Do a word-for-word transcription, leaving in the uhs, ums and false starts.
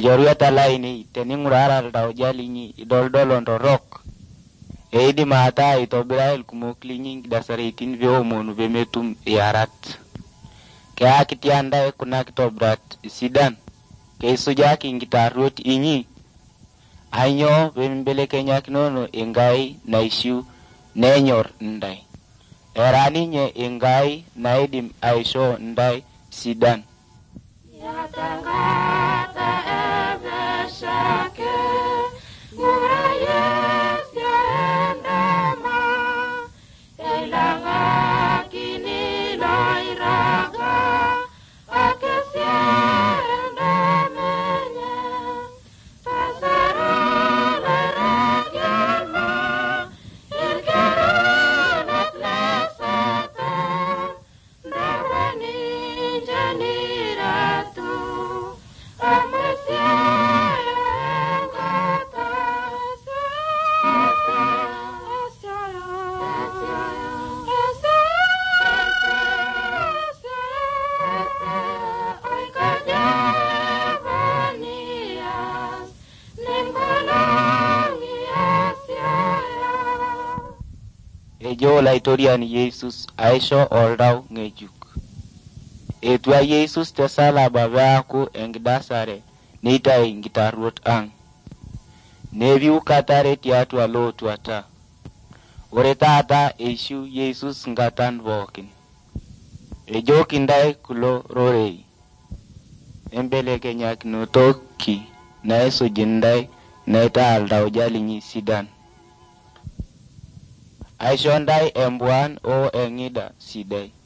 Jorueta laini teningurara aldao jalinyi idoldolon torok. Eidi mata itobira ilkumoklinyi dasaritin veomonu vemetum yarat. Kaya kitianda kuna kitobrat sidan. Keisujaki ngitarut inyi. Anyo vembele kenya kinono ingai naishu nenyor ndai. Eraninye ingai naidim aisho ndai sidan. Yatangata ebeshake murayes yaendama elanga kini loiraga akesya endamenye pasara leragyalma ilkeronet lesata ndawani janiratu amasya engata sasa Ejo la historia ni Jesus aisho oldau ngejuk. Etwa Jesus te sala babaku engdasare nita ingitarut ang. Nevi ukatare tiatu alo tuata. Ore tata eshu Jesus ngatan vokin. Ejo kindai kulo rorei. Embele kenya kinotoki na eso jindai na ita aldau jalinyi sidan. Aishondai embuan o engida sidai.